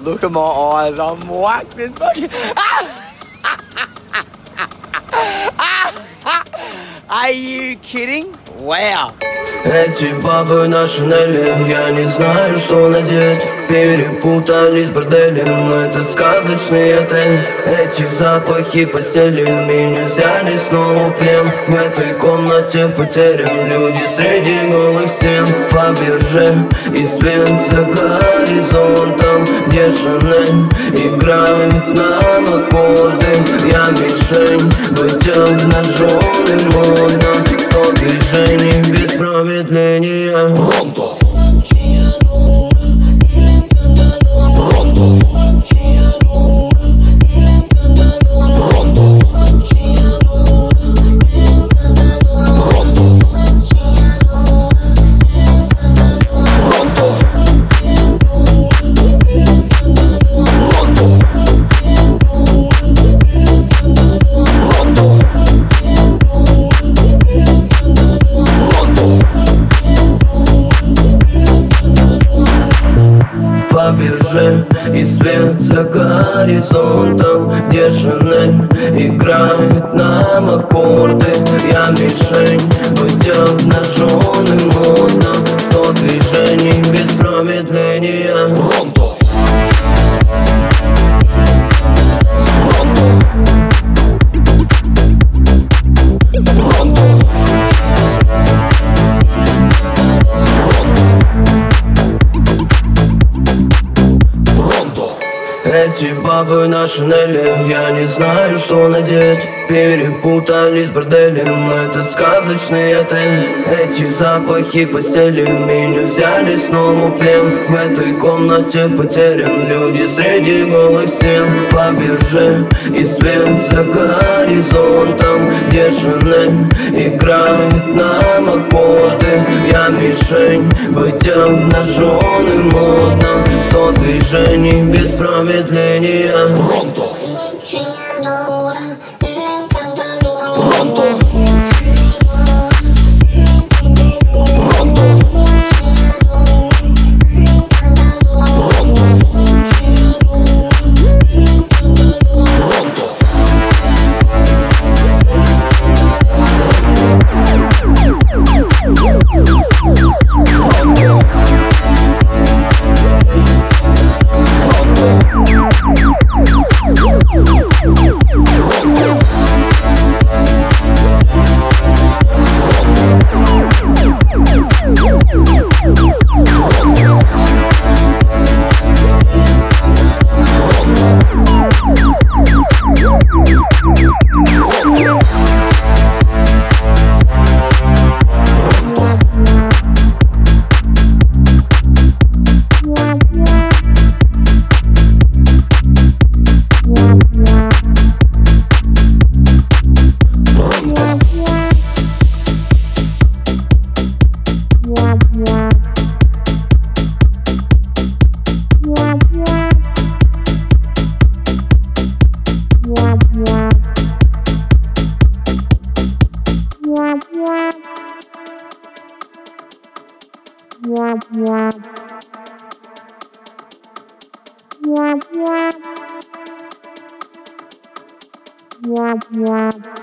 Look at my eyes, I'm whacked and fucking. Are you kidding? Wow. Эти бабы на шинели, я не знаю, что надеть. Перепутались с борделем, это сказочный отель. Эти запахи постели меня взяли снова в плен. В этой комнате потерян, люди среди голых стен. Фаберже и свет за горизонтом, где Шанель играет нам аккорды. Я мишень, быть обнаженным модно. 100 движений без промедления. Pronto. Фаберже и свет за горизонтом, где Шанель играет нам аккорды. Я мишень, быть обнаженным модно. 100 движений без промедления. Pronto. Эти бабы на шинели, я не знаю, что надеть. Перепутались с борделем, этот сказочный отель. Эти запахи постели меня взяли снова в плен. В этой комнате потерян, люди среди голых стен. Фаберже и свет за горизонтом, где Шанель играет нам аккорды. Я мишень, быть обнаженным модно. 100 движений без промедления. Pronto. Yeah.